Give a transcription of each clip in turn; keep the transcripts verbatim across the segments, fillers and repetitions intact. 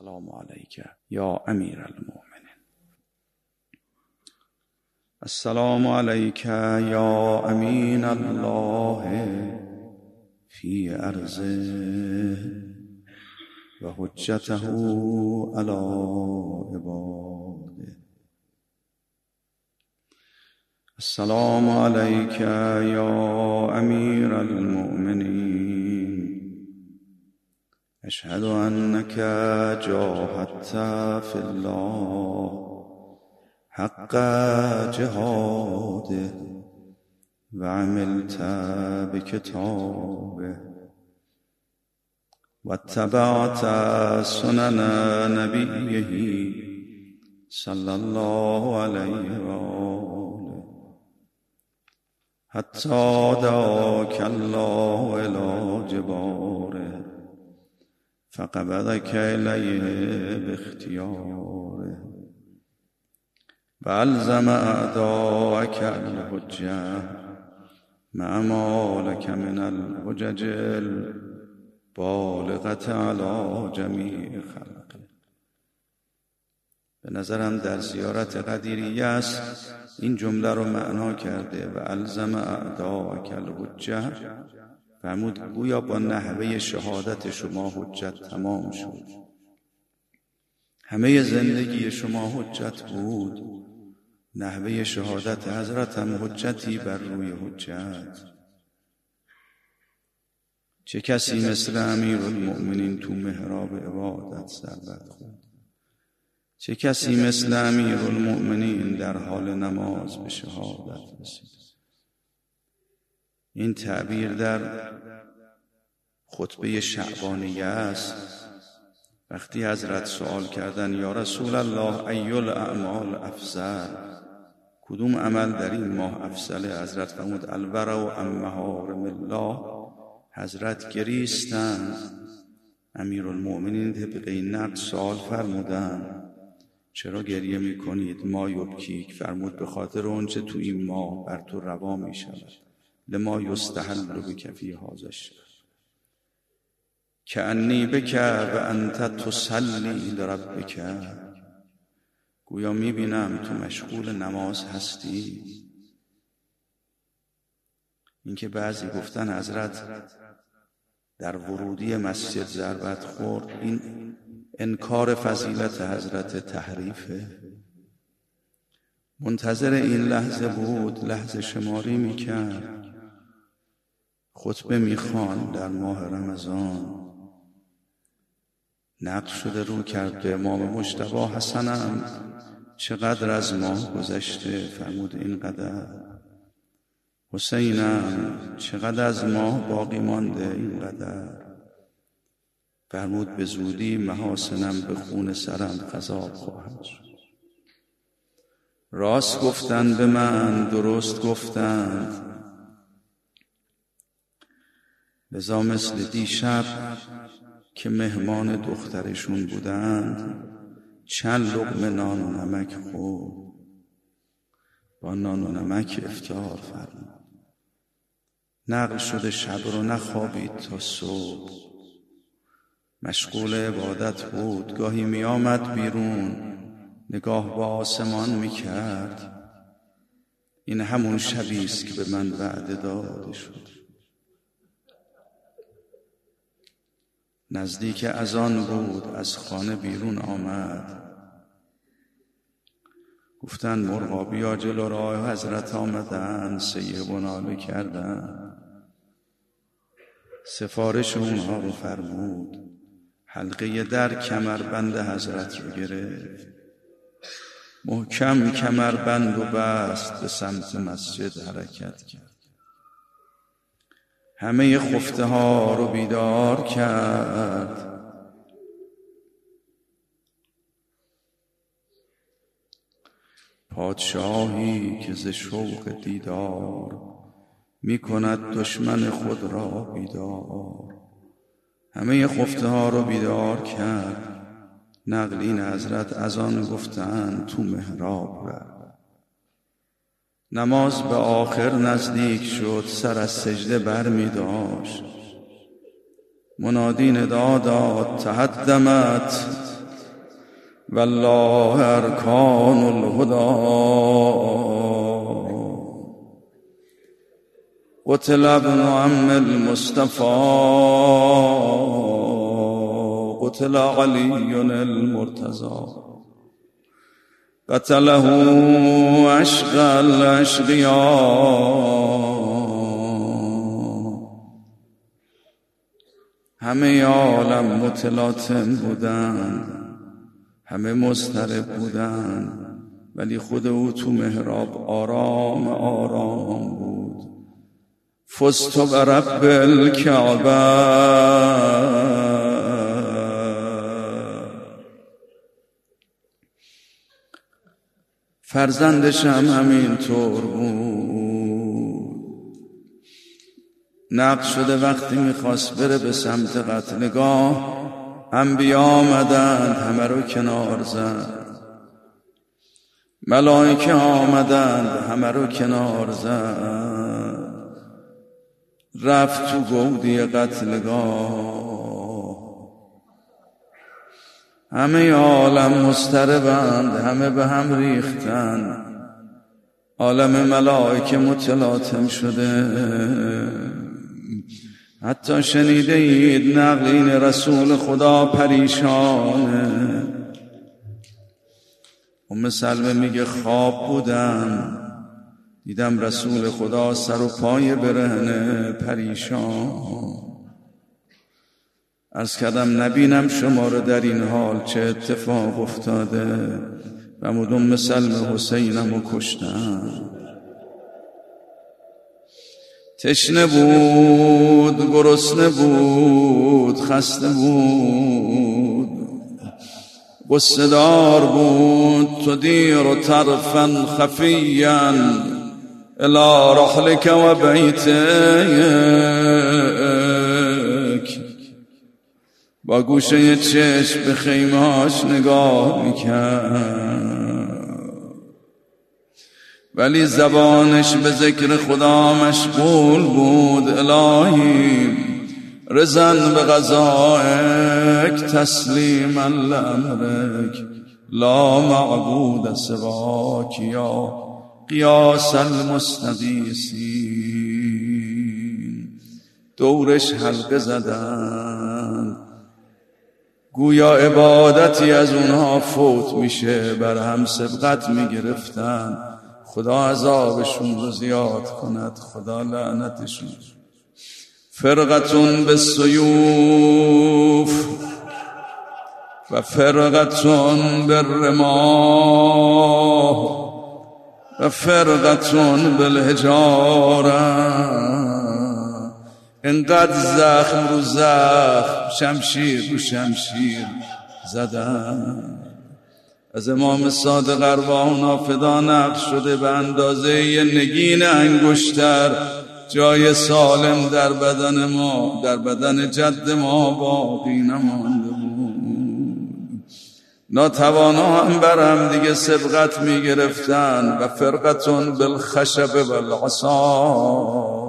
السلام علیک یا امیر المؤمنین. السلام علیک یا امین الله فی ارضه و حجته علی عباده. السلام علیک یا امیر المؤمنین، اشهد انک جاهدت فی الله حق جهاده و عملت بکتابه و اتبعت سنن نبیه صلی الله علیه و آله حتی دعاک الله الی جباره فقبضک الیه باختیاره و الزم اعداءک الحجة مع ما لک من الحجج البالغة علی جمیع خلقه. به نظرم در زیارت قدیریه است این جمله رو معنا کرده و الزم اعداءک الحجة، فرمود گویا با نحوه شهادت شما حجت تمام شد. همه زندگی شما حجت بود، نحوه شهادت حضرت هم حجتی بر روی حجت. چه کسی مثل امیرالمؤمنین تو محراب عبادت سربت خورد؟ چه کسی مثل امیرالمؤمنین در حال نماز به شهادت رسید؟ این تعبیر در خطبه شعبانیه است. وقتی حضرت سوال کردن یا رسول الله ای الاعمال افضل، کدوم عمل در این ماه افضل؟ حضرت فرمود الورع عن محارم الله. حضرت گریستند. امیرالمؤمنین طبق این نقل سوال فرمودند چرا گریه میکنید؟ ما یبکیک. فرمود به خاطر اونچه تو این ماه بر تو روا میشود. لما یستحل بک فی هذا الشهر کأنی بک و انت تصلی لربک. گویا میبینم تو مشغول نماز هستی. اینکه بعضی گفتن حضرت در ورودی مسجد ضربت خورد، این انکار فضیلت حضرت تحریفه. منتظر این لحظه بود، لحظه شماری میکرد، خطبه میخوان در ماه رمضان. نقل شده رو کرد به امام مجتبی حسنم چقدر از ماه گذشته؟ فرمود اینقدر. حسینم چقدر از ماه باقی مانده؟ اینقدر. فرمود به زودی محاسنم به خون سرم خضاب خواهد شد. راست گفتند به من، درست گفتند. لذا مثل دیشب که مهمان دخترشون بودند چند لقمه نان و نمک خورد، با نان و نمک افطار فرمود. نقل شده شب رو نخوابید تا صبح، مشغول عبادت بود. گاهی می آمد بیرون، نگاه با آسمان می کرد. این همون شبی است که به من وعده داده شد. نزدیک اذان بود، از خانه بیرون آمد. گفتن مرغابی ها جلو راه حضرت آمدن، سیه و ناله کردن. سفارش اونها رو فرمود. حلقه در کمربند حضرت رو گرفت، محکم کمربند و بست، به سمت مسجد حرکت کرد. همه خفته ها رو بیدار کرد. پادشاهی که ز شوق دیدار می کند دشمن خود را بیدار. همه خفته ها رو بیدار کرد. نقلین حضرت از آن گفتند تو محراب رفت. نماز به آخر نزدیک شد، سر از سجده بر می داشت. منادی ندا داد تهدمت والله ارکان الهدى قتل ابن عم المصطفى قتل علي المرتضى قتله اشقى الاشقیاء همه عالم متلاطم بودند، همه مضطرب بودند، ولی خود او تو محراب آرام آرام بود. فزت برب الکعبه فرزندش هم همین طور بود. نقل شده وقتی میخواست بره به سمت قتلگاه، انبیا آمدند همه رو کنار زد، ملائکه آمدند همه رو کنار زد، رفت تو گودی قتلگاه. همه عالم مضطربند، همه به هم ریختند، عالم ملائکه متلاطم شده. حتی شنیده اید نقلین رسول خدا پریشانه. ام سلمه میگه خواب بودم دیدم رسول خدا سر و پای برهنه پریشان. عرض کردم نبینم شما رو در این حال چه اتفاق افتاده. فرمود ام سلمه حسینم رو کشتن. تشنه بود، گرسنه بود، خسته بود، غصه دار بود. تدیر طرفا خفیا الی رحلک و بیتک. با گوشه چشم به خیمه‌هاش نگاه میکرد، ولی زبانش به ذکر خدا مشغول بود. الهی رضا به قضائک تسلیما لامرک لا معبود سواک یا قیاس المستغیثین. دورش حلقه زدن، گویا عبادتی از اونها فوت میشه، بر هم سبقت میگرفتن. خدا عذابشون رو زیاد کند، خدا لعنتشون. فرقتون بالسیوف و فرقتون بالرماح و فرقتون بالحجاره. انقدر زخم رو زخم، شمشیر رو شمشیر زدن. از امام صادق ارواحنا فدا نقل شده به اندازه یه نگین انگشتر جای سالم در بدن ما، در بدن جد ما باقی نمانده بود. ناتوانا هم برم دیگه سبقت می گرفتن. و فرقتون بالخشب والعصا.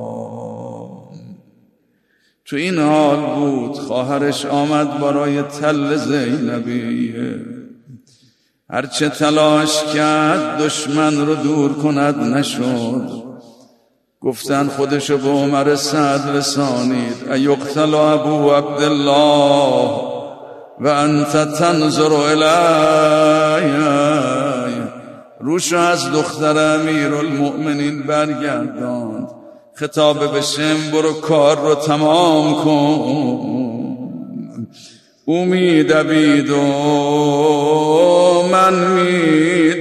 تو این حال بود خواهرش آمد برای تل زینبیه. هرچه تلاش کرد دشمن رو دور کند نشد. گفتن خودشو به عمر سعد رسانید. ایقتل ابو عبدالله و انت تنظر الی. روشو از دختر امیرالمؤمنین برگرداند. خطاب به شم برو کار رو تمام کن. او می دوید و من می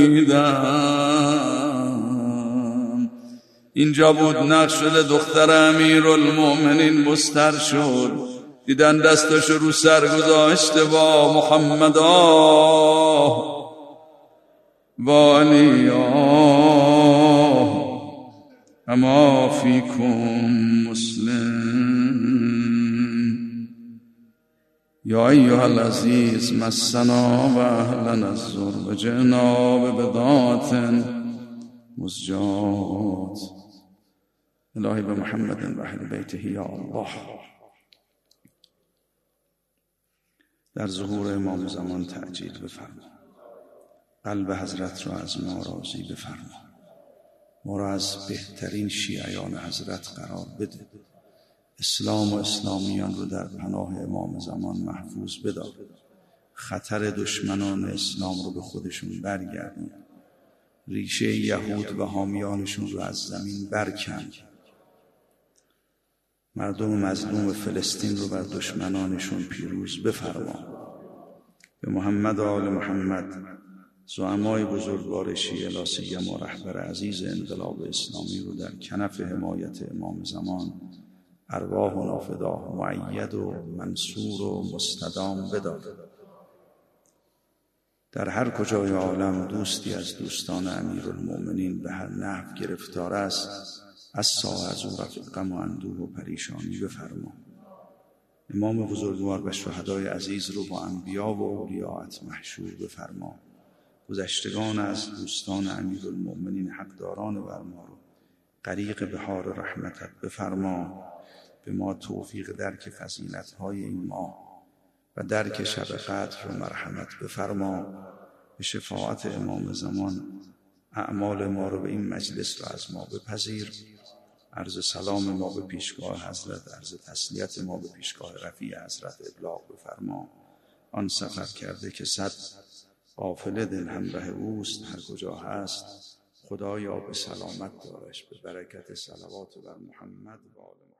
دویدم. اینجا بود نقش شده دختر امیرالمؤمنین مستر شد. دیدن دستش رو سر گذاشته با محمد آه و علی آه اما فیکم مسلم. یا ایها العزیز مسنا و اهلنا الضر و جئنا ببضاعة مزجات. الهی به محمد و اهل بیته یا الله. در ظهور امام زمان تعجیل بفرما. قلب حضرت را از ما راضی بفرما. ما را از بهترین شیعیان حضرت قرار بده. اسلام و اسلامیان رو در پناه امام زمان محفوظ بدار. خطر دشمنان اسلام رو به خودشون برگردون. ریشه یهود و حامیانشون رو از زمین برکن. مردم مظلوم فلسطین رو بر دشمنانشون پیروز بفرما. به محمد و آل محمد، زعمای بزرگوار شیعه لا سیما رهبر عزیز انقلاب اسلامی رو در کنف حمایت امام زمان ارواح و نافداه مؤید و منصور و مستدام بدار. در هر کجای عالم دوستی از دوستان امیرالمؤمنین به هر نحو گرفتار است، از ساعه از او رفع غم و اندوه و پریشانی بفرما. امام بزرگوار و شهدای عزیز رو با انبیا و اولیاءت محشور بفرما. گذشتگان از دوستان امیرالمؤمنین حقداران بر ما رو غریق بحار رحمتت بفرما. به ما توفیق درک فضیلت‌های این ماه و درک شب قدر و مرحمت بفرما. به شفاعت امام زمان اعمال ما رو به این مجلس را از ما بپذیر. عرض سلام ما به پیشگاه حضرت، عرض تسلیت ما به پیشگاه رفیع حضرت ابلاغ بفرما. آن سفر کرده که صد قافله دل همراه اوست، هر کجا هست خدایا به سلامت دارش. به برکت صلوات بر محمد و آل محمد.